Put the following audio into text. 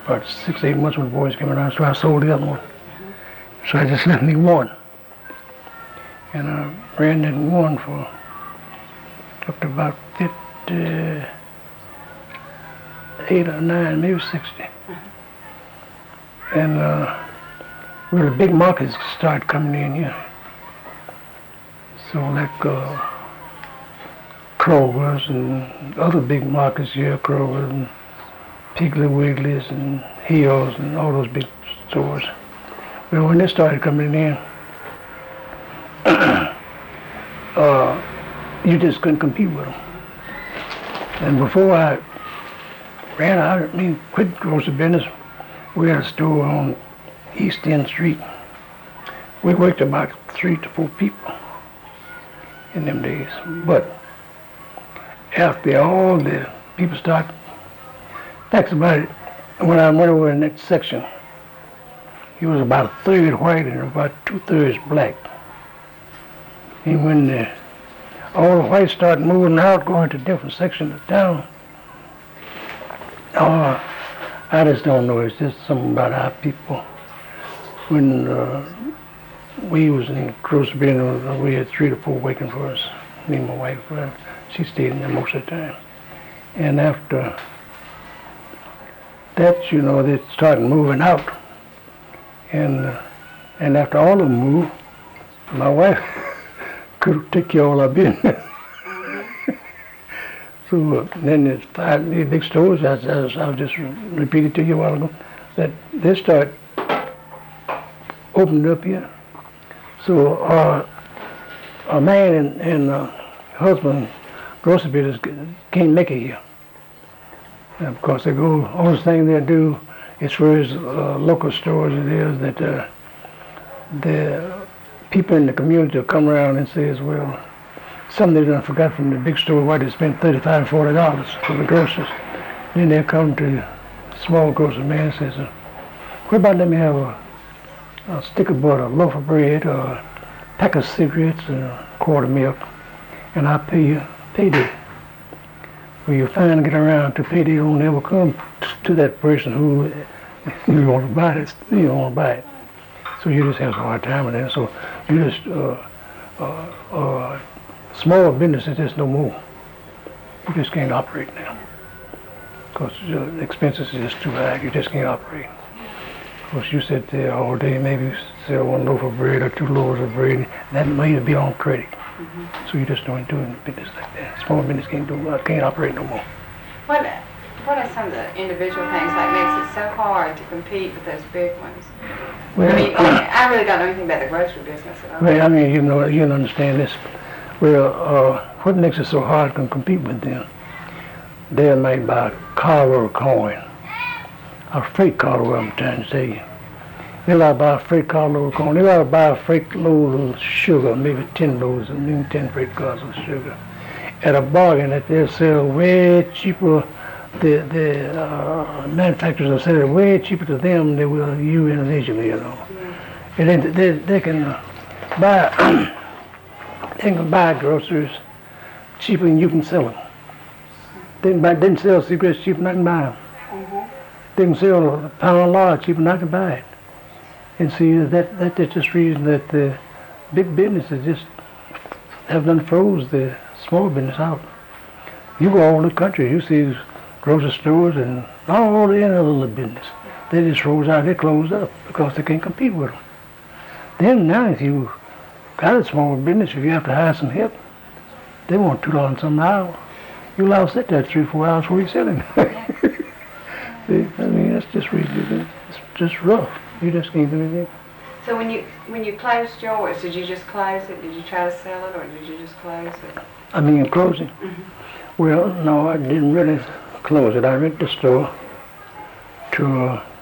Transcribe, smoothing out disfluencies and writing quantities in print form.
about 6, 8 months when the boys came around, so I sold the other one. So I just left me one. And I ran that one for up to about 58 or 9, maybe 60. And really big markets started coming in here. So like Kroger's and other big markets here, Kroger's and Piggly Wiggly's and Hills and all those big stores. Well, when they started coming in, you just couldn't compete with them. And before I ran out, quit grocery business, we had a store on East End Street. We worked about 3 to 4 people in them days. But after all the people started, facts about it, when I went over in that section, he was about 1/3 white and about 2/3 black. And when all the whites started moving out, going to different sections of town, I just don't know. It's just something about our people. When we was in grocery business, we had 3 to 4 working for us. Me and my wife, she stayed in there most of the time. And after that, they started moving out. And after all of them moved, my wife could take care of all our business. So then there's 5 big stores, I'll just repeat it to you a while ago, that they start opening up here. So a man and husband, grocery business, can't make it here. And of course, they go, only thing they do as far as local stores it is that the people in the community will come around and say, well, something they done forgot from the big store why they spent $35 and $40 for the groceries. Then they'll come to the small grocery man and says, what about let me have a stick of butter, a loaf of bread, or a pack of cigarettes, and a quart of milk, and I'll pay you payday. Well, you finally get around to payday, don't ever come to that person who you want to buy it. You don't want to buy it. So you just have a hard time with that. So you just small businesses just no more. You just can't operate now because the expenses are just too high. You just can't operate. Of course, you sit there all day, maybe you sell 1 loaf of bread or 2 loaves of bread. That may be on credit. So you just don't do business like that. Small business can't operate no more. What are some of the individual things that makes it so hard to compete with those big ones? Well, I really don't know anything about the grocery business at all. Well, you understand this. Well, what makes it so hard to compete with them? They're made by a car or a coin. A freight car, what I'm trying to tell you. They like to buy a freight car load of corn. They like to buy a freight load of sugar, maybe 10 loads, maybe 10 freight cars of sugar. At a bargain that they'll sell way cheaper. The manufacturers will sell it way cheaper to them than they will you individually, And then they can buy groceries cheaper than you can sell them. They can sell cigarettes cheaper than I can buy them. They can sell a pound of lard cheaper than I can buy it. And see, that's just reason that the big businesses just have done froze the small business out. You go all over the country, you see grocery stores and all the other little business. They just froze out, they closed up because they can't compete with them. Then now if you got a small business, if you have to hire some help, they want $2 and some an hour. You'll allow sit there 3 or 4 hours before you're selling. That's just ridiculous. It's just rough. You just can't do anything. So when you closed yours, did you just close it? Did you try to sell it, or did you just close it? Closing? Well, no, I didn't really close it. I rented the store to